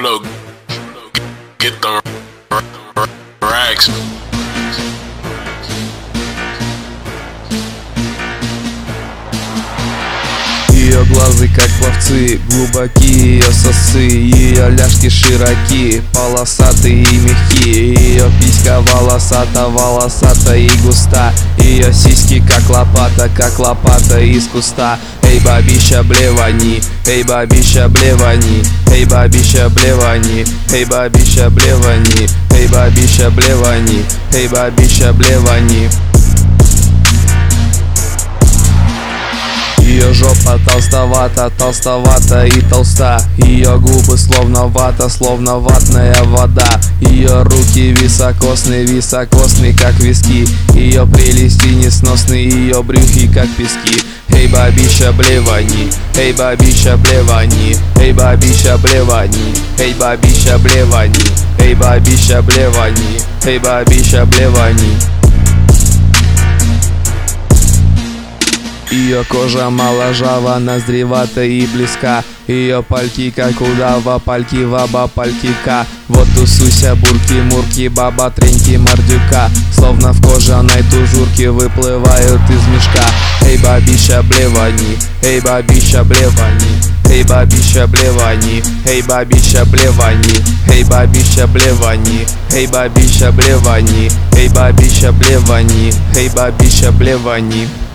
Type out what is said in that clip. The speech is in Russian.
look, get the racks. Ее глазы как пловцы, глубокие ее сосы, ее ляжки широки, полосатые и мягкие. Ее писька волосата и густа, ее сиськи как лопата из куста. Эй, бабища, блевани, эй, бабища, блевани, эй, бабища, блевани, эй, бабища, блевани, эй, бабища, блевани, эй, бабища, блевани. Ее жопа толстовата и толста. Ее губы словно вата, словно ватная вода. Ее руки високосные, как виски. Ее прелести несносные, ее брюхи как пески. Эй, бабища, блевани, эй, бабища, блевани, эй, бабища, блевани, эй, бабища, блевани, эй, бабища, блевани, эй, бабища, блевани. Ее кожа моложава, ноздревата и близка. Ее пальки как удава, пальки ваба, пальки ка. Вот тусуся, бурки-мурки, баба, треньки, мордюка. Словно в кожаной тужурке выплывают из мешка. Эй, бабища, блевани, эй, бабища, блевани, эй, бабища, блевани, эй, бабища, блевани, эй, бабища, блевани, эй, бабища, блевани, эй, бабища, блевани, эй, бабища, блевани.